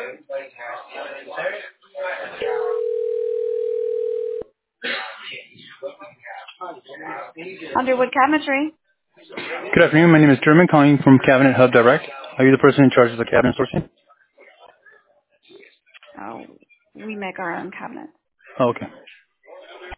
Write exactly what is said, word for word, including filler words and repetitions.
Underwood Cabinetry. Good afternoon. My name is German, calling from Cabinet Hub Direct. Are you the person in charge of the cabinet sourcing? Oh, we make our own cabinets. Oh, okay.